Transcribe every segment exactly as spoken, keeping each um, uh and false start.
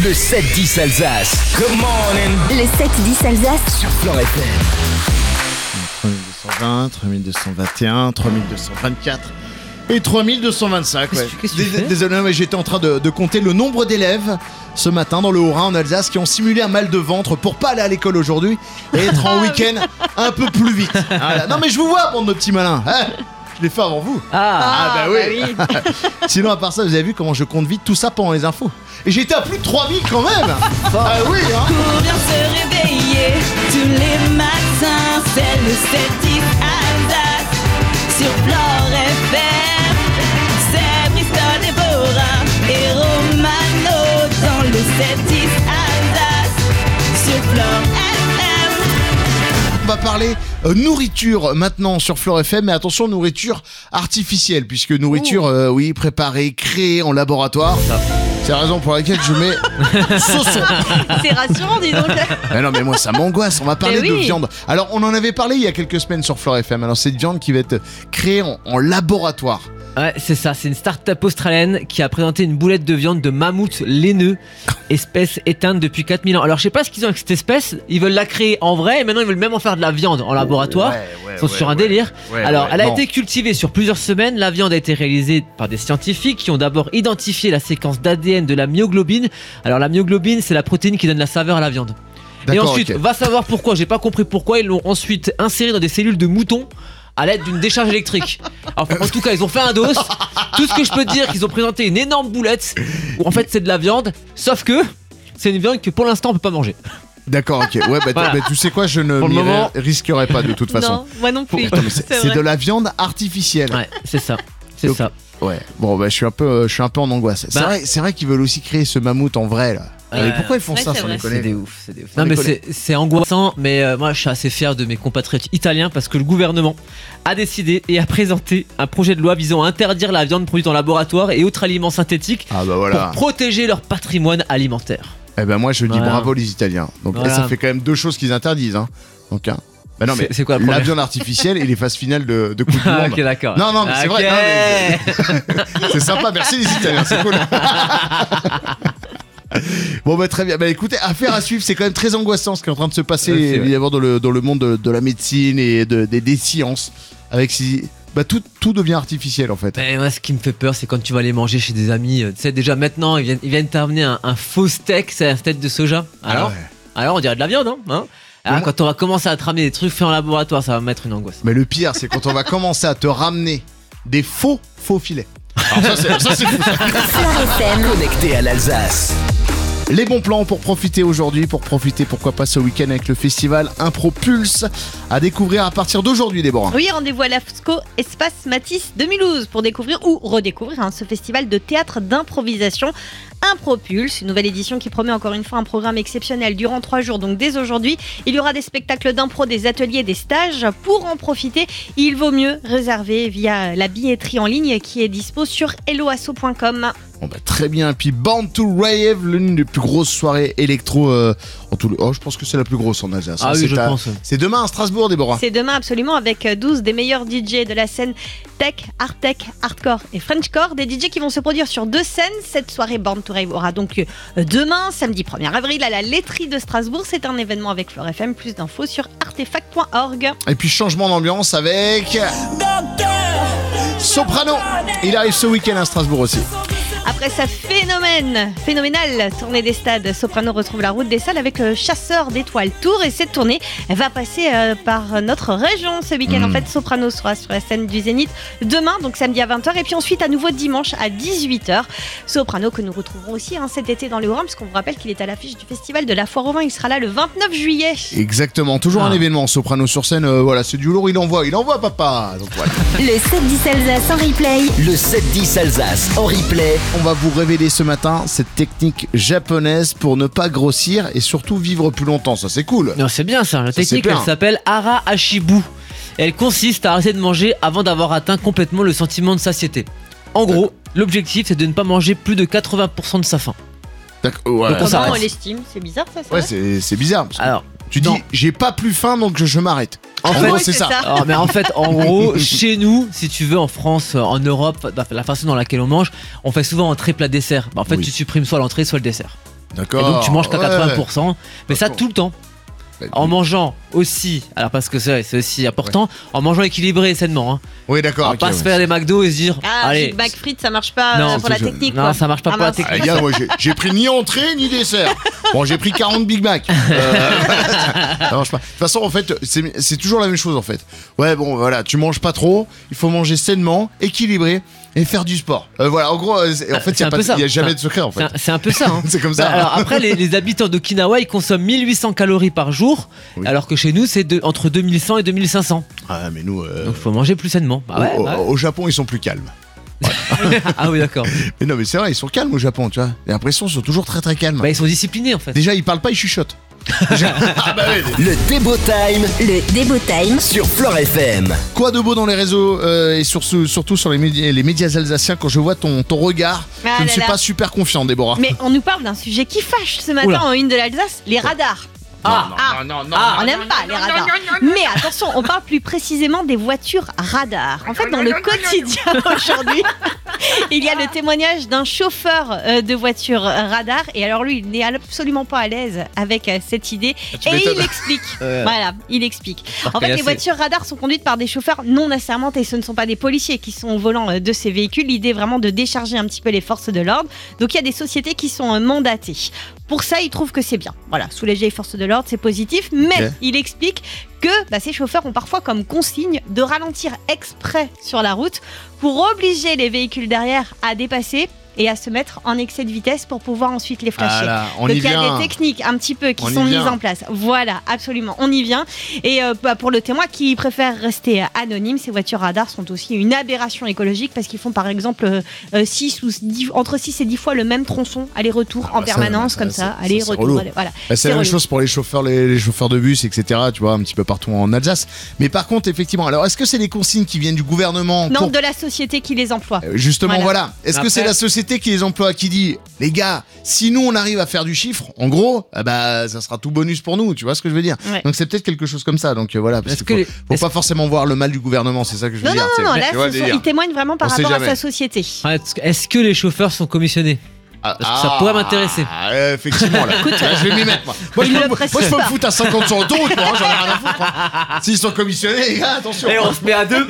Le sept dix Alsace. Good morning. Le sept dix Alsace sur Fleure F M. trois mille deux cent vingt, trois mille deux cent vingt et un, trois mille deux cent vingt-quatre et trois mille deux cent vingt-cinq. Ouais. Qu'est-ce que tu fais ? Désolé, mais j'étais en train de, de compter le nombre d'élèves ce matin dans le Haut-Rhin en Alsace qui ont simulé un mal de ventre pour pas aller à l'école aujourd'hui et être en week-end un peu plus vite. Voilà. Non mais je vous vois, bande de petits malins. Hein, je l'ai fait avant vous. Ah, Ah, bah oui, bah Sinon à part ça, vous avez vu comment je compte vite tout ça pendant les infos. Et j'étais à plus de trois mille quand même. Ah oui hein. Pour bien se réveiller tous les matins, c'est le sept dix Alsace sur Fleure F M. C'est Bristol, Déborah et Romano dans le sept dix Alsace sur Fleure F M. On va parler euh, nourriture maintenant sur Fleure F M, mais attention, nourriture artificielle, puisque nourriture, euh, oui, préparée, créée en laboratoire. C'est la raison pour laquelle je mets saucisson. C'est rassurant, dis donc. Mais non, mais moi, ça m'angoisse. On va parler Mais de oui. viande. Alors, on en avait parlé il y a quelques semaines sur Fleure F M. Alors, c'est une viande qui va être créée en, en laboratoire. ouais, c'est ça, c'est une start-up australienne qui a présenté une boulette de viande de mammouth laineux, espèce éteinte depuis quatre mille ans. Alors je sais pas ce qu'ils ont avec cette espèce, ils veulent la créer en vrai et maintenant ils veulent même en faire de la viande en laboratoire. Ouais, ouais, Ils sont ouais, sur un ouais. délire. Ouais, Alors ouais, elle a non. été cultivée sur plusieurs semaines, la viande a été réalisée par des scientifiques qui ont d'abord identifié la séquence d'A D N de la myoglobine. Alors la myoglobine c'est la protéine qui donne la saveur à la viande. Et D'accord, ensuite, ok. va savoir pourquoi, j'ai pas compris pourquoi, ils l'ont ensuite inséré dans des cellules de moutons à l'aide d'une décharge électrique. Enfin, en tout cas, ils ont fait un dos. Tout ce que je peux dire, qu'ils ont présenté une énorme boulette où en fait c'est de la viande, sauf que c'est une viande que pour l'instant on peut pas manger. D'accord, ok. Ouais, bah, Voilà. bah, tu sais quoi, je ne Pour le m'y moment- risquerai pas de toute façon. Non, moi non plus. Attends, mais c'est, C'est c'est vrai. de la viande artificielle. Ouais, c'est ça. C'est Donc, ça. Ouais. Bon, bah, je suis un peu, euh, je suis un peu en angoisse. C'est Bah. vrai, c'est vrai qu'ils veulent aussi créer ce mammouth en vrai là. Ouais. Mais pourquoi ils font Ouais, ça c'est sans vrai. déconner ? des ouf, c'est des ouf. Sans Non mais déconner. c'est, c'est angoissant, mais euh, moi je suis assez fier de mes compatriotes italiens parce que le gouvernement a décidé et a présenté un projet de loi visant à interdire la viande produite en laboratoire et autres aliments synthétiques Ah bah voilà. pour protéger leur patrimoine alimentaire. Eh ben moi je dis Voilà. bravo les Italiens. Donc Voilà. là, ça fait quand même deux choses qu'ils interdisent. Hein. Donc hein. Bah non mais C'est- c'est quoi la la première viande artificielle et les phases finales de, de Coupe du Ah, Monde. ok, d'accord. Non non mais c'est Ok. vrai. Non, mais c'est sympa. Merci les Italiens. C'est cool. Bon bah très bien, bah écoutez, affaire à suivre, c'est quand même très angoissant ce qui est en train de se passer Ouais, c'est vrai. évidemment dans le, dans le monde de, de la médecine et de, des, des sciences, avec si, bah tout, tout devient artificiel en fait. Mais moi, ce qui me fait peur, c'est quand tu vas aller manger chez des amis. euh, Tu sais, déjà maintenant, ils viennent, ils viennent t'amener un, un faux steak, c'est un steak de soja. Alors, Ah ouais. alors on dirait de la viande, hein, hein. Alors, Mais quand on va commencer à te ramener des trucs faits en laboratoire, ça va mettre une angoisse. Mais le pire c'est quand on va commencer à te ramener des faux faux filets. Alors ça c'est, ça, c'est fou. Fleure F M. Connecté à l'Alsace. Les bons plans pour profiter aujourd'hui, pour profiter pourquoi pas ce week-end avec le festival Impro Pulse à découvrir à partir d'aujourd'hui Déborah. Oui, rendez-vous à l'AFSCO Espace Matisse de Mulhouse pour découvrir ou redécouvrir hein, ce festival de théâtre d'improvisation Impropulse, une nouvelle édition qui promet encore une fois un programme exceptionnel durant trois jours. Donc dès aujourd'hui, il y aura des spectacles d'impro, des ateliers, des stages. Pour en profiter, il vaut mieux réserver via la billetterie en ligne qui est dispo sur helloasso point com. Bon bah très bien, puis Born to Rave, l'une des plus grosses soirées électro euh, en tout le... Oh je pense que c'est la plus grosse en Alsace. Ah hein. oui, c'est je à- pense. C'est demain à Strasbourg Déborah. C'est demain absolument avec douze des meilleurs D J de la scène tech, art tech, hardcore et frenchcore. Des D J qui vont se produire sur deux scènes. Cette soirée Born to Rave aura donc lieu demain, samedi premier avril, à la laiterie de Strasbourg. C'est un événement avec Fleure F M. Plus d'infos sur artefact point org. Et puis changement d'ambiance avec Soprano. Il arrive ce week-end à Strasbourg aussi. Après sa phénomène, phénoménale tournée des stades, Soprano retrouve la route des salles avec le Chasseur d'étoiles Tour. Et cette tournée elle va passer euh, par notre région ce week-end. Mmh. En fait, Soprano sera sur la scène du Zénith demain, donc samedi à vingt heures. Et puis ensuite, à nouveau dimanche à dix-huit heures. Soprano que nous retrouverons aussi hein, cet été dans les Hauts-Rhin, parce qu'on vous rappelle qu'il est à l'affiche du festival de la Foire aux Vins. Il sera là le vingt-neuf juillet. Exactement, toujours Ah. un événement Soprano sur scène. euh, voilà, c'est du lourd, il envoie, il envoie papa. Donc voilà. Le sept dix Alsace en replay. Le sept dix Alsace en replay. On va vous révéler ce matin cette technique japonaise pour ne pas grossir et surtout vivre plus longtemps. Ça c'est cool. Non, c'est bien ça. La Ça, c'est technique, bien. elle s'appelle Hara Hashibu. Elle consiste à arrêter de manger avant d'avoir atteint complètement le sentiment de satiété. En gros, l'objectif, c'est de ne pas manger plus de quatre-vingts pour cent de sa faim. D'accord, ouais. Donc, on Comment s'arrête. on l'estime? C'est bizarre ça, c'est Ouais, vrai c'est, c'est bizarre. Parce que Alors, tu non. dis, j'ai pas plus faim donc je, je m'arrête. En, En gros, fait, Oui, c'est ça. Alors, mais en fait, en gros, chez nous, si tu veux, en France, en Europe, la façon dans laquelle on mange, on fait souvent entrée plat dessert. Bah, en fait, Oui. tu supprimes soit l'entrée, soit le dessert. D'accord. Et donc tu manges qu'à Ouais. quatre-vingts pour cent. Mais ça D'accord. tout le temps. Bah, En mangeant aussi, alors parce que c'est c'est aussi important, en mangeant équilibré et sainement. Hein. Oui, On d'accord. va ok, pas ouais. se faire des McDo et se dire Ah, allez. Big Mac frites, ça marche pas Non, euh, pour la c'est- technique. non, quoi. ça marche pas Ah, pour la mince. technique. Ah, gars, moi j'ai, j'ai pris ni entrée ni dessert. Bon, j'ai pris quarante Big Mac. Euh, ça marche pas. De toute façon, en fait, c'est, c'est toujours la même chose en fait. Ouais, bon, voilà, tu manges pas trop, il faut manger sainement, équilibré et faire du sport. Euh, voilà, en gros, euh, c'est- en fait, il C'est y a, un pas peu de- ça. y a jamais C'est de secret en C'est fait. un, c'est un peu ça. Hein. C'est comme ça. Bah, alors après, les, les habitants d'Okinawa, ils consomment mille huit cents calories par jour, Oui. alors que chez nous, c'est de, entre deux mille cent et deux mille cinq cents. Ah, mais nous, euh, Donc il faut manger plus sainement. Bah ouais, au, bah au- au Japon, ils sont plus calmes. ouais. Ah oui, d'accord. Mais non, mais c'est vrai, ils sont calmes au Japon, tu vois. J'ai l'impression qu'ils sont toujours très très calmes. Bah ils sont disciplinés en fait. Déjà, ils parlent pas, ils chuchotent. Déjà- ah bah oui. Le Débo Time Le Débo Time sur Fleure F M. Quoi de beau dans les réseaux euh, et sur ce- surtout sur les médias, les médias alsaciens quand je vois ton, ton regard, Ah je ne là suis là. pas super confiant, Déborah. Mais on nous parle d'un sujet qui fâche ce matin Oula. en une de l'Alsace, les radars. Ah, Ah, non, non, on n'aime pas les radars. Mais attention, on parle plus précisément des voitures radars. En fait, dans le quotidien aujourd'hui, il y a le témoignage d'un chauffeur euh, de voiture radar. Et alors lui, il n'est absolument pas à l'aise avec euh, cette idée. tu Et m'étonnes. il explique. Euh. Voilà, il explique. Alors En fait, qu'il y a les assez- voitures radars sont conduites par des chauffeurs non assermentés. Et ce ne sont pas des policiers qui sont au volant euh, de ces véhicules. L'idée est vraiment de décharger un petit peu les forces de l'ordre. Donc il y a des sociétés qui sont euh, mandatées. Pour ça, il trouve que c'est bien. Voilà, soulager les forces de l'ordre, c'est positif. Mais Ok. il explique que bah, ces chauffeurs ont parfois comme consigne de ralentir exprès sur la route pour obliger les véhicules derrière à dépasser et à se mettre en excès de vitesse pour pouvoir ensuite les flasher. Ah là, on Donc y il y a vient. des techniques un petit peu qui On y sont mises vient. en place. Voilà, absolument, on y vient. Et euh, bah, pour le témoin qui préfère rester euh, anonyme, ces voitures radars sont aussi une aberration écologique parce qu'ils font par exemple euh, euh, six ou dix, entre six et dix fois le même tronçon aller-retour Ah en bah ça, permanence ça, comme ça, ça, ça, c'est aller-retour. relou. aller- voilà. Bah, c'est C'est la même relou. chose pour les chauffeurs, les, les chauffeurs de bus, et cetera. Tu vois, un petit peu partout en Alsace. Mais par contre, effectivement, alors est-ce que c'est des consignes qui viennent du gouvernement Non, pour- de la société qui les emploie. Euh, Justement, Voilà. voilà. Est-ce que Après- c'est la société qui les emploie, qui dit, les gars, si nous on arrive à faire du chiffre, en gros, ah bah ça sera tout bonus pour nous. Tu vois ce que je veux dire? Ouais. Donc c'est peut-être quelque chose comme ça. Donc euh, voilà. Parce Est-ce qu'il que faut, les- faut pas forcément voir le mal du gouvernement. C'est ça que je veux Non, dire. non, tu sais. non, non, là, Tu vois ce le sont- délire. il témoigne vraiment par On sait rapport à jamais. sa société. Ouais, est-ce que- Est-ce que les chauffeurs sont commissionnés? Ah, Parce que ça pourrait m'intéresser. Ah, euh, effectivement, là. Là, je vais m'y mettre, moi. Moi, je il peux, le moi, précise je peux me pas. foutre à cinquante sur l'autoroute, moi, hein, j'en ai rien à foutre. hein. S'ils sont commissionnés, les gars, attention. Et on se met à deux.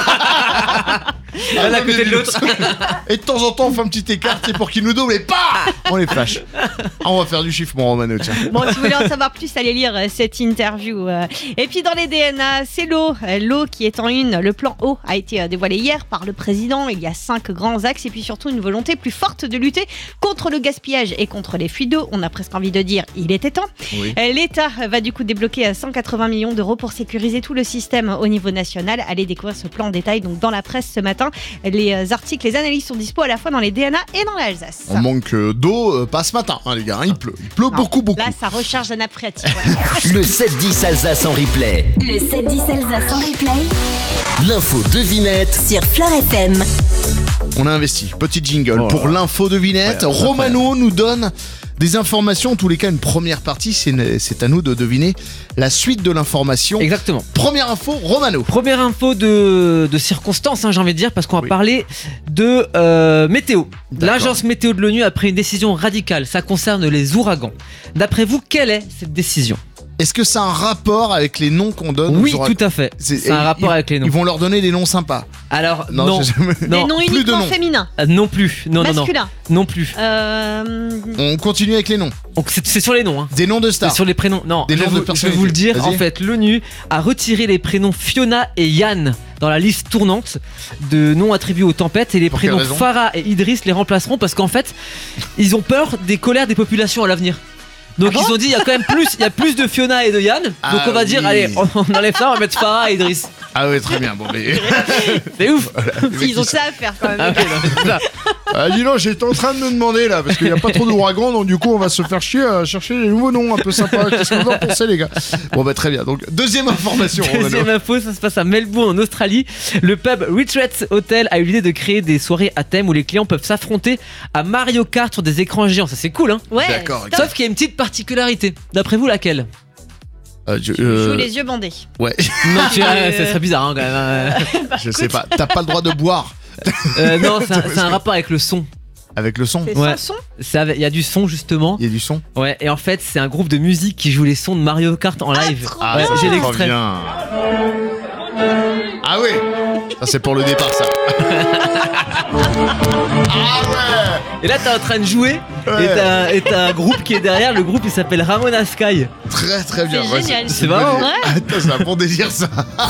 L'un à côté de l'autre. Et de temps en temps, on fait un petit écart, c'est pour qu'ils nous doublent et pas on les flash. Ah, on va faire du chiffre, mon Romano, tiens. Bon, si vous voulez en savoir plus, allez lire euh, cette interview. euh. Et puis dans les D N A, c'est l'eau. Euh, L'eau qui est en une. Le plan eau a été euh, dévoilé hier par le président. Il y a cinq grands axes et puis surtout une volonté plus forte de lutter contre le gaspillage et contre les fuites d'eau. On a presque envie de dire, il était temps. Oui. Euh, L'État va du coup débloquer euh, cent quatre-vingts millions d'euros pour sécuriser tout le système au niveau national. Allez découvrir ce plan en détail donc dans la presse ce matin. Les euh, articles, les analyses sont dispo à la fois dans les D N A et dans l'Alsace. On manque euh, d'eau, euh, pas ce matin, hein, les gars. hein, il pleut. Il pleut Non, beaucoup, beaucoup. Là, ça recharge la nappe phréatique. ouais. Le sept dix Alsace en replay. Le sept dix Alsace en replay L'info devinette. sur Fleure F M. On a investi. Petit jingle Oh là pour là. l'info devinette. Ouais, Romano nous donne des informations. En tous les cas, une première partie, c'est une- c'est à nous de deviner la suite de l'information. Exactement. Première info, Romano. Première info de, de circonstance, hein, j'ai envie de dire, parce qu'on va Oui. parler de euh, météo. D'accord. L'agence météo de l'ONU a pris une décision radicale. Ça concerne les ouragans. D'après vous, quelle est cette décision? Est-ce que ça a un rapport avec les noms qu'on donne Oui, aux ouragans? tout à fait. C'est- C'est un et rapport ils- avec les noms. Ils vont leur donner des noms sympas. Alors, non. je sais pas. Des Non, noms plus de uniquement noms. féminins. Euh, non plus. Non, non, non. Masculins. Non plus. Euh, On continue avec les noms. Donc, c'est c'est sur les noms. Hein. Des noms de C'est stars. sur les prénoms. Non, Des je, noms vais de vous, je vais personnalités. vous le dire. Vas-y. En fait, l'ONU a retiré les prénoms Fiona et Yann dans la liste tournante de noms attribués aux tempêtes et les Pour quelle prénoms raison Farah et Idriss les remplaceront parce qu'en fait, ils ont peur des colères des populations à l'avenir. Donc Ah bon ils ont dit il y a quand même plus, il y a plus de Fiona et de Yann. Donc Ah on va dire oui. allez, on, on enlève ça, on va mettre Farah et Idriss. Ah ouais, très bien. Bon, mais... C'est ouf. Ils ont ça à faire quand même. Ah, ouais, non, mais c'est ça. Ah, dis donc, j'étais en train de me demander là, parce qu'il n'y a pas trop d'ouragans, donc du coup, on va se faire chier à chercher des nouveaux noms un peu sympas. Qu'est-ce que vous en pensez, les gars? Bon, bah, très bien. Donc, deuxième information. Deuxième Romano. info, ça se passe à Melbourne en Australie. Le pub Retreat Hotel a eu l'idée de créer des soirées à thème où les clients peuvent s'affronter à Mario Kart sur des écrans géants. Ça c'est cool, hein. Ouais. D'accord, top. Sauf qu'il y a une petite particularité. D'après vous, laquelle? Euh, je, Tu euh, joues les yeux bandés. Ouais, Non, tu Euh, ouais, ça serait bizarre hein, quand même. je sais pas. T'as pas le droit de boire. Euh, non, c'est un, c'est un rapport avec le son. Avec le son. C'est Ouais. sans son. Ça avait- Il y a du son justement. Il y a du son. Ouais, et en fait, c'est un groupe de musique qui joue les sons de Mario Kart en live. trop Ah, ouais, ça, j'ai c'est trop l'extrait. bien. Ah oui. Ça c'est pour le départ ça. Ah Et là, t'es en train de jouer Ouais. et t'as et t'as un groupe qui est derrière. Le groupe il s'appelle Ramona Sky. ouais. Très très bien. C'est Ouais, génial. C'est marrant, ouais. Attends, c'est un bon délire ça.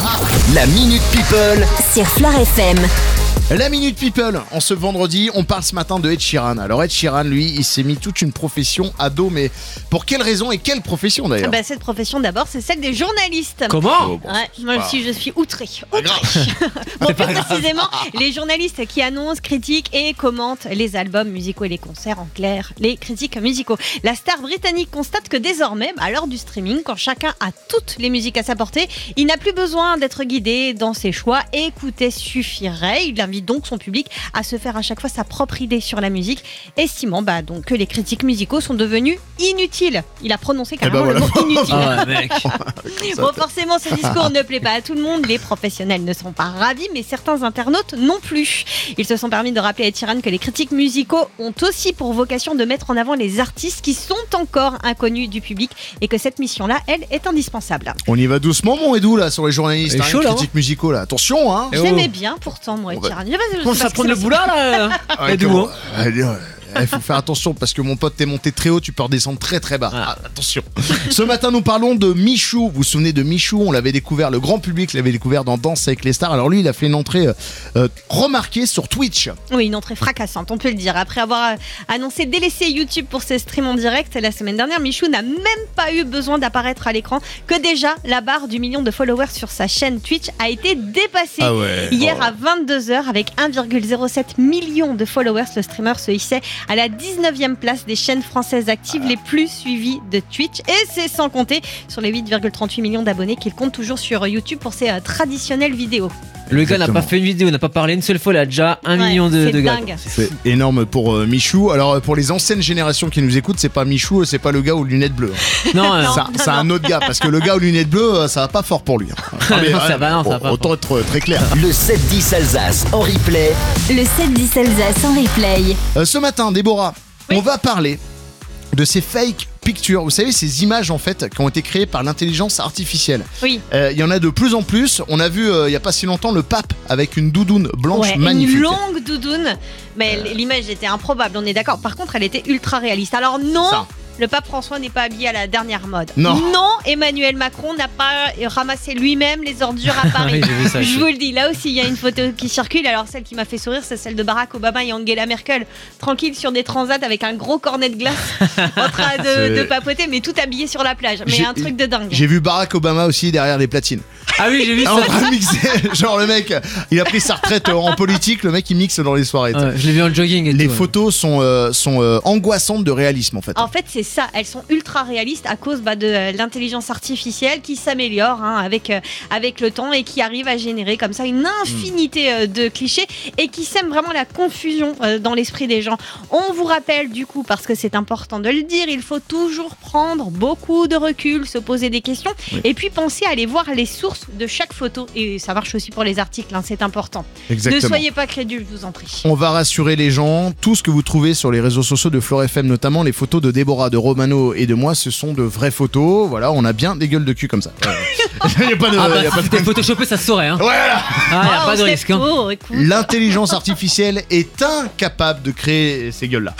La Minute People. Sur Fleure F M. La Minute People, en ce vendredi, on parle ce matin de Ed Sheeran. Alors Ed Sheeran, lui, il s'est mis toute une profession à dos, mais pour quelle raison et quelle profession d'ailleurs? Bah, cette profession d'abord, c'est celle des journalistes. Comment Oh, bon, Ouais, c'est moi pas- aussi je suis outrée. pas outrée. grave. Bon, plus précisément, les journalistes qui annoncent, critiquent et commentent les albums musicaux et les concerts, en clair, les critiques musicaux. La star britannique constate que désormais, à l'heure du streaming, quand chacun a toutes les musiques à sa portée, il n'a plus besoin d'être guidé dans ses choix. Écouter suffirait. Il invite donc son public à se faire à chaque fois sa propre idée sur la musique, estimant bah, donc que les critiques musicaux sont devenus inutiles. Il a prononcé carrément ben le voilà. mot inutile. Ah ouais, mec. Bon, forcément, ce discours ne plaît pas à tout le monde. Les professionnels ne sont pas ravis, mais certains internautes non plus. Ils se sont permis de rappeler à Ed Sheeran que les critiques musicaux ont aussi pour vocation de mettre en avant les artistes qui sont encore inconnus du public et que cette mission-là, elle, est indispensable. On y va doucement, mon Edou, là, sur les journalistes, Il est hein, chaud, les là, critiques musicaux, là. Attention, hein. Eh oh. J'aimais bien pourtant, moi, Ed On va- Sheeran. Je sais pas- je sais Comment pas ça ce prend qui le s'est boulard là Ouais, Edou, comment- hein. Allez, ouais. Il faut faire attention parce que mon pote t'es monté très haut, tu peux redescendre très très bas. Ah. Ah, attention. Ce matin, nous parlons de Michou. Vous vous souvenez de Michou? On l'avait découvert, le grand public l'avait découvert dans Danse avec les stars. Alors lui, il a fait une entrée euh, euh, remarquée sur Twitch. Oui, une entrée fracassante, on peut le dire. Après avoir euh, annoncé délaisser YouTube pour ses streams en direct la semaine dernière, Michou n'a même pas eu besoin d'apparaître à l'écran, que déjà la barre du million de followers sur sa chaîne Twitch a été dépassée. Ah ouais. Hier Oh. à vingt-deux heures, avec un virgule zéro sept million de followers, le streamer se hissait à la dix-neuvième place des chaînes françaises actives les plus suivies de Twitch. Et c'est sans compter sur les huit virgule trente-huit millions d'abonnés qu'il compte toujours sur YouTube pour ses euh, traditionnelles vidéos. Le gars n'a Exactement. pas fait une vidéo, n'a pas parlé une seule fois, il a déjà un Ouais, million de, c'est de gars. dingue. C'est énorme pour euh, Michou. Alors euh, pour les anciennes générations qui nous écoutent, c'est pas Michou, c'est pas le gars aux lunettes bleues. Non, euh, Non. Ça- C'est un autre gars parce que le gars aux lunettes bleues, euh, ça va pas fort pour lui. hein. Ah, mais, Non, ça ouais, va, non, ça va pas autant être euh, très clair. Le sept dix Alsace en replay. Le sept dix Alsace en replay. Euh, ce matin, Déborah, Oui. on va parler de ces fake pictures. Vous savez, ces images en fait qui ont été créées par l'intelligence artificielle. Oui. Euh, Il y en a de plus en plus. On a vu euh, il y a pas si longtemps le pape avec une doudoune blanche Ouais, magnifique. une longue doudoune. Mais l'image était improbable, on est d'accord. Par contre, elle était ultra réaliste. Alors non, Ça. le pape François n'est pas habillé à la dernière mode. Non. Emmanuel Macron n'a pas ramassé lui-même les ordures à Paris. Oui, j'ai vu ça, Je aussi. vous le dis, là aussi, il y a une photo qui circule. Alors celle qui m'a fait sourire, c'est celle de Barack Obama et Angela Merkel, tranquille sur des transats avec un gros cornet de glace, en train de, C'est- de papoter, mais tout habillé sur la plage. Mais J'ai- un truc de dingue. J'ai vu Barack Obama aussi derrière les platines. Ah oui, j'ai vu En ça. train de mixer. Genre le mec, il a pris sa retraite euh, en politique, le mec il mixe dans les soirées. tu sais. Ouais, je l'ai vu en jogging et Les tout, ouais. photos sont, euh, sont euh, angoissantes de réalisme en fait. En fait, c'est ça. Elles sont ultra réalistes à cause bah, de euh, l'intelligence artificielle qui s'améliore hein, avec, euh, avec le temps et qui arrive à générer comme ça une infinité euh, de clichés et qui sème vraiment la confusion euh, dans l'esprit des gens. On vous rappelle du coup, parce que c'est important de le dire, il faut toujours prendre beaucoup de recul, se poser des questions et puis penser à aller voir les sources de chaque photo. Et ça marche aussi pour les articles, hein, c'est important. Exactement. Ne soyez pas crédules, je vous en prie. On va rassurer les gens. Tout ce que vous trouvez sur les réseaux sociaux de Fleure F M, notamment les photos de Déborah, de Romano et de moi, ce sont de vraies photos. Voilà, on a bien des gueules de cul comme ça. Il n'y a pas de. Ah bah il y a pas si de- c'était photoshopé, ça se saurait. Hein. Voilà. Ah, y a Ah, pas de c'est risque. Hein. faux, écoute. L'intelligence artificielle est incapable de créer ces gueules-là.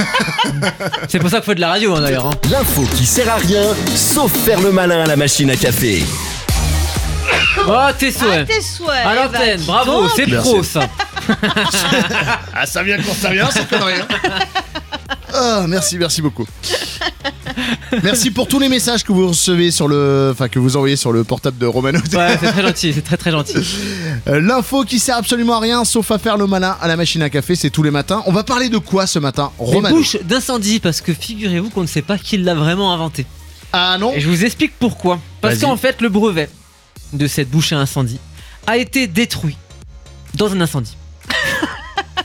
C'est pour ça qu'il faut de la radio hein, d'ailleurs. Hein. L'info qui sert à rien, sauf faire le malin à la machine à café. Oh, tes Ah, souhaits. tes souhaits. À bah, l'antenne, dis bravo, donc. c'est Merci. pro ça. Ah, ça vient quand ça vient, c'est connerie. Hein. Ah, merci, merci beaucoup. Merci pour tous les messages que vous recevez sur le, enfin que vous envoyez sur le portable de Romano. Ouais, c'est très gentil, c'est très très gentil. Euh, L'info qui sert absolument à rien, sauf à faire le malin à la machine à café, c'est tous les matins. On va parler de quoi ce matin, Les Romano? bouches d'incendie, parce que figurez-vous qu'on ne sait pas qui l'a vraiment inventé. Ah non. Et je vous explique pourquoi. Parce Vas-y. qu'en fait, le brevet de cette bouche à incendie a été détruit dans un incendie.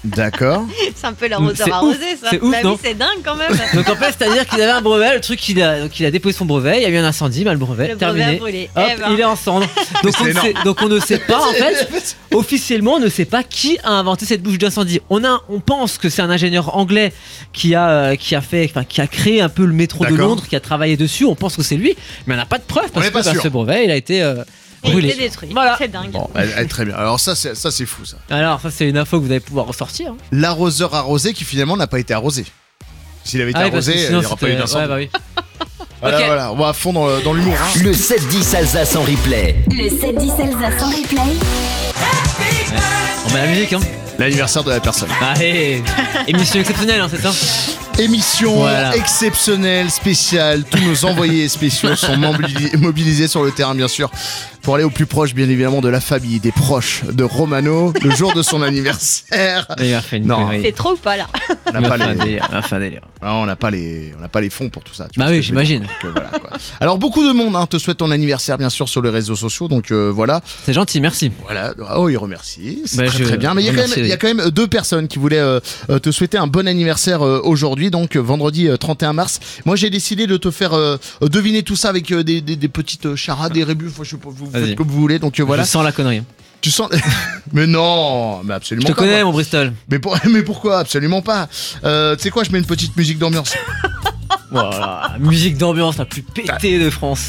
D'accord. C'est un peu l'arroseur C'est arrosé, ouf, ça. c'est ouf, Bah oui, non c'est dingue quand même. Donc en fait, c'est-à-dire qu'il avait un brevet, le truc qu'il a, donc il a déposé son brevet, il y a eu un incendie, bah, le brevet Le brevet terminé. a brûlé. Hop, Eh ben. il est en cendres. Donc on, ne sait, donc on ne sait pas en fait, officiellement on ne sait pas qui a inventé cette bouche d'incendie. On a, on pense que c'est un ingénieur anglais qui a, euh, qui a fait, enfin qui a créé un peu le métro de D'accord. Londres, qui a travaillé dessus. On pense que c'est lui, mais on n'a pas de preuve parce est que pas bah, sûr. ce brevet il a été euh, Il brûlé. était détruit. Voilà. C'est dingue. Bon, elle, elle, très bien. Alors ça, c'est, ça, c'est fou, ça. Alors ça c'est une info que vous allez pouvoir ressortir. hein. L'arroseur arrosé qui finalement n'a pas été arrosé. S'il avait été Ah oui, parce arrosé, que il sinon n'y aura pas eu c'était- d'incendie. ouais, bah oui. Voilà, Ok. voilà, on va à fond dans, le- dans l'humour. Hein. Le sept dix Alsace en replay. Le sept dix Alsace en replay. On met la musique hein. L'anniversaire de la personne. Allez, émission exceptionnelle hein, c'est ça. Émission Voilà. exceptionnelle, spéciale. Tous nos envoyés spéciaux sont mobili- mobilisés sur le terrain, bien sûr, pour aller au plus proche, bien évidemment, de la famille, des proches de Romano, le jour de son anniversaire. Il a fait une Non. connerie. C'est trop ou pas là? On n'a Il pas a fait un les, délire, il a fait un délire. non, on n'a pas les, on n'a pas les fonds pour tout ça. tu Bah vois oui, ce que je veux dire. j'imagine. Donc, euh, voilà, quoi. Alors beaucoup de monde hein, te souhaite ton anniversaire, bien sûr, sur les réseaux sociaux. Donc euh, voilà, C'est gentil, merci. voilà. Oh, il remercie. C'est Bah, très je très bien. Mais il y a quand même, remercie, il y a quand même deux personnes qui voulaient euh, euh, te souhaiter un bon anniversaire euh, aujourd'hui, donc euh, vendredi euh, trente et un mars. Moi, j'ai décidé de te faire euh, euh, deviner tout ça avec euh, des, des, des petites euh, charades, des rébus. Enfin, je sais pas, vous Vas-y. faites comme vous voulez. Donc euh, voilà. Je sens la connerie. Tu sens. Mais non, mais absolument Je te pas. connais moi. mon Bristol. Mais, pour... mais pourquoi? Absolument pas. Euh, tu sais quoi, je mets une petite musique d'ambiance. Voilà, musique d'ambiance la plus pétée de France.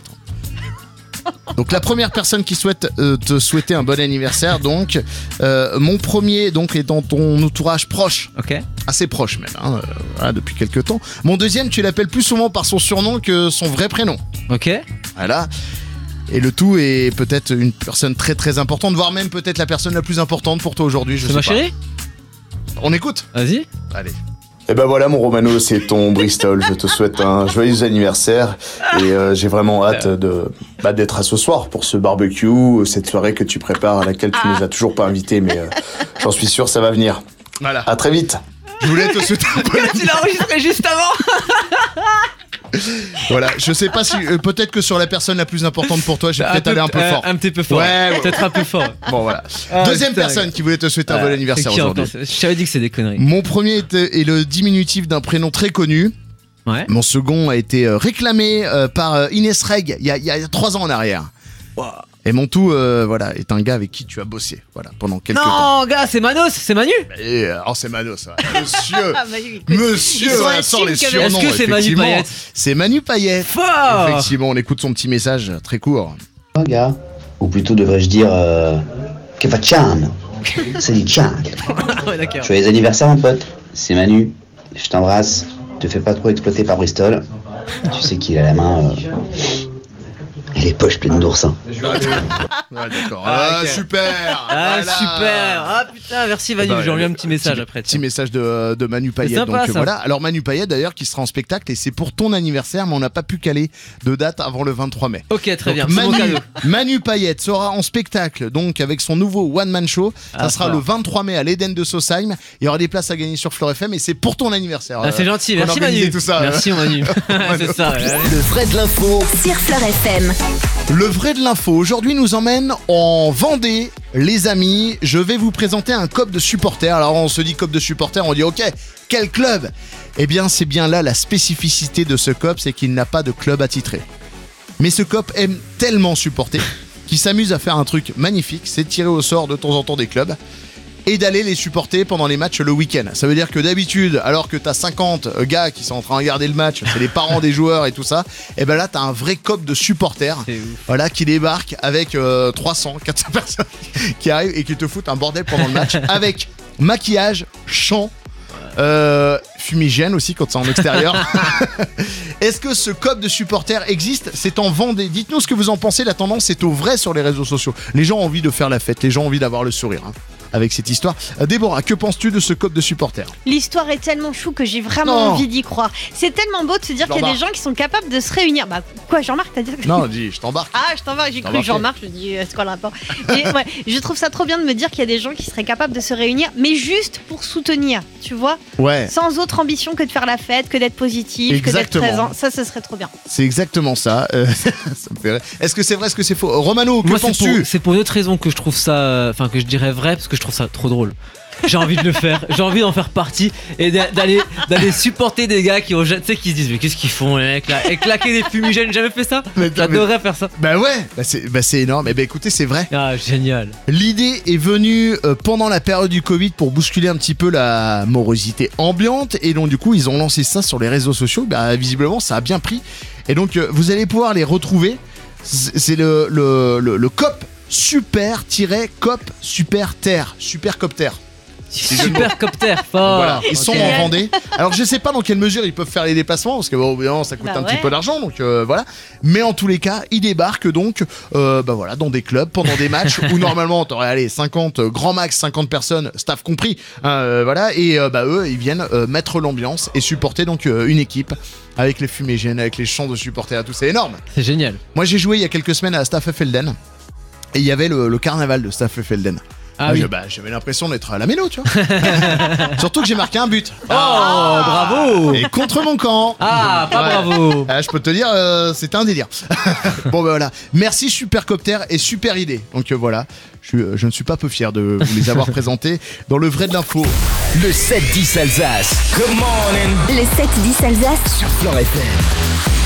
Donc la première personne qui souhaite euh, te souhaiter un bon anniversaire, donc euh, mon premier donc est dans ton entourage proche, Ok. assez proche même, hein, euh, voilà, depuis quelques temps. Mon deuxième, tu l'appelles plus souvent par son surnom que son vrai prénom. Ok. Voilà. Et le tout est peut-être une personne très très importante, voire même peut-être la personne la plus importante pour toi aujourd'hui. Je C'est sais ma pas. chérie. On écoute. Vas-y. Allez. Eh ben voilà mon Romano, c'est ton Bristol. Je te souhaite un joyeux anniversaire et euh, j'ai vraiment hâte de bah, d'être à ce soir pour ce barbecue, cette soirée que tu prépares à laquelle tu nous as toujours pas invités, mais euh, j'en suis sûr ça va venir. Voilà. À très vite. Je voulais te souhaiter un bon Tu l'as enregistré juste avant. Voilà. Je sais pas si euh, peut-être que sur la personne la plus importante pour toi, j'ai peut-être allé un peu euh, fort. Un petit peu fort. Ouais, ouais. Peut-être un peu fort. Bon voilà. Ah, Deuxième putain, personne qui voulait te souhaiter un bon Euh, anniversaire c'est qui aujourd'hui. encore Je t'avais dit que c'est des conneries. Mon premier est, est le diminutif d'un prénom très connu. Ouais. Mon second a été euh, réclamé euh, par euh, Inès Reg il y, a, il y a trois ans en arrière. Et mon tout, euh, voilà, est un gars avec qui tu as bossé, voilà, pendant quelques temps. Non, gars, c'est Manos, c'est Manu. Et euh, alors c'est Manos, ça. Monsieur, Ah, bah oui, écoute, Monsieur, ils sont voilà, sans les intimes, quand même. surnoms. Est-ce que c'est Manu effectivement. Payette C'est Manu Payette. Fort. Effectivement, on écoute son petit message très court. Gars, ou plutôt devrais-je dire euh, que facciamo? C'est du tchang. Ouais, d'accord. Joyeux anniversaire mon pote, c'est Manu, je t'embrasse, te fais pas trop exploiter par Bristol, tu sais qu'il a la main euh, et les poches pleines d'oursins. Ouais, d'accord. Ah, Ah, ok. super. Ah, Voilà. super. Ah putain, merci Manu. Bah, J'ai envoyé un euh, petit message petit- après. Petit tiens. message de, de Manu Payette. sympa, donc euh, ça. voilà. Alors Manu Payette d'ailleurs qui sera en spectacle et c'est pour ton anniversaire, mais on n'a pas pu caler de date avant le vingt-trois mai. Ok, très Donc, bien. C'est mon Manu, cadeau. Manu Payette sera en spectacle donc avec son nouveau one man show. Ça Ah, sera fort. le vingt-trois mai à l'Eden de Sausheim. Il y aura des places à gagner sur Fleur F M et c'est pour ton anniversaire. Ah, c'est euh, gentil. qu'on a Merci organisé Manu. tout ça. Merci Manu. C'est ça. ouais. Le vrai de l'info Sur Fleur F M. Le vrai de l'info aujourd'hui nous emmène en Vendée, les amis. Je vais vous présenter un club de supporters. Alors on se dit club de supporters, on dit ok, quel club? Eh bien c'est bien là la spécificité de ce club, c'est qu'il n'a pas de club attitré. Mais ce club aime tellement supporter qu'il s'amuse à faire un truc magnifique, c'est de tirer au sort de temps en temps des clubs et d'aller les supporter pendant les matchs le week-end. Ça veut dire que d'habitude, alors que t'as cinquante gars qui sont en train de regarder le match, c'est les parents des joueurs et tout ça, et ben là t'as un vrai club de supporters, C'est ouf. voilà, qui débarque avec euh, trois cents, quatre cents personnes qui arrivent et qui te foutent un bordel pendant le match avec maquillage, chant, euh, fumigène aussi quand c'est en extérieur. Est-ce que ce club de supporters existe? C'est en Vendée. Dites-nous ce que vous en pensez. La tendance est au vrai sur les réseaux sociaux. Les gens ont envie de faire la fête, les gens ont envie d'avoir le sourire hein, avec cette histoire. Euh, Déborah, que penses-tu de ce club de supporters? L'histoire est tellement chou que j'ai vraiment Non. envie d'y croire. C'est tellement beau de se dire qu'il y a des Jean-Marc. gens qui sont capables de se réunir. Bah quoi, Jean-Marc, t'as dit Non, dis, je t'embarque. Ah, je t'en vais, j'ai cru T'embarqué. Jean-Marc, je me dis, euh, c'est quoi le rapport? Et, ouais, je trouve ça trop bien de me dire qu'il y a des gens qui seraient capables de se réunir, mais juste pour soutenir, tu vois, Ouais, sans autre ambition que de faire la fête, que d'être positif, Exactement. que d'être présent. Ça, ce serait trop bien. c'est exactement ça. Euh, ça me fait rire. Est-ce que c'est vrai, est-ce que c'est faux? Romano, que Moi, c'est pour, penses-tu? c'est pour une autre raison que je trouve ça. euh, Enfin, que je dirais vrai, parce que je trouve ça trop drôle. J'ai envie de le faire. J'ai envie d'en faire partie et d'a- d'aller d'aller supporter des gars qui ont, tu sais, qui se disent mais qu'est-ce qu'ils font les mecs là, et claquer des fumigènes. J'ai jamais fait ça. Mais- J'adorerais faire ça. Bah ouais, bah c'est, bah c'est énorme. Et bah écoutez, c'est vrai. Ah génial. L'idée est venue euh, pendant la période du Covid pour bousculer un petit peu la morosité ambiante. Et donc, du coup, ils ont lancé ça sur les réseaux sociaux. Bah, visiblement, ça a bien pris. Et donc, euh, vous allez pouvoir les retrouver. C'est c'est le, le, le, le COP super-cop super terre. Supercopter. Supercopter, fort. Voilà, ils sont Ok. en Vendée. Alors je sais pas dans quelle mesure ils peuvent faire les déplacements parce que bon, évidemment, ça coûte Bah un ouais. petit peu d'argent, donc euh, voilà. Mais en tous les cas, ils débarquent donc, euh, bah voilà, dans des clubs pendant des matchs où normalement t'aurais allé cinquante, euh, grand max cinquante personnes, staff compris, hein, euh, voilà. Et euh, bah eux, ils viennent euh, mettre l'ambiance et supporter donc euh, une équipe avec les fumigènes, avec les chants de supporters, tout. C'est énorme. C'est génial. Moi, j'ai joué il y a quelques semaines à Staffelden et il y avait le, le carnaval de Staffelden. Ah Moi, oui. je- bah, j'avais l'impression d'être à la mélo, tu vois. Surtout que j'ai marqué un but. Oh bravo. Et contre mon camp. Ah pas Ouais. bravo. Ah, je peux te dire, euh, c'était un délire. Bon, bah voilà. Merci Supercopter et super idée. Donc euh, voilà, je, suis- je ne suis pas peu fier de vous les avoir présentés dans le vrai de l'info. Le sept dix Alsace. Come on in Le sept dix Alsace sur Fort F M.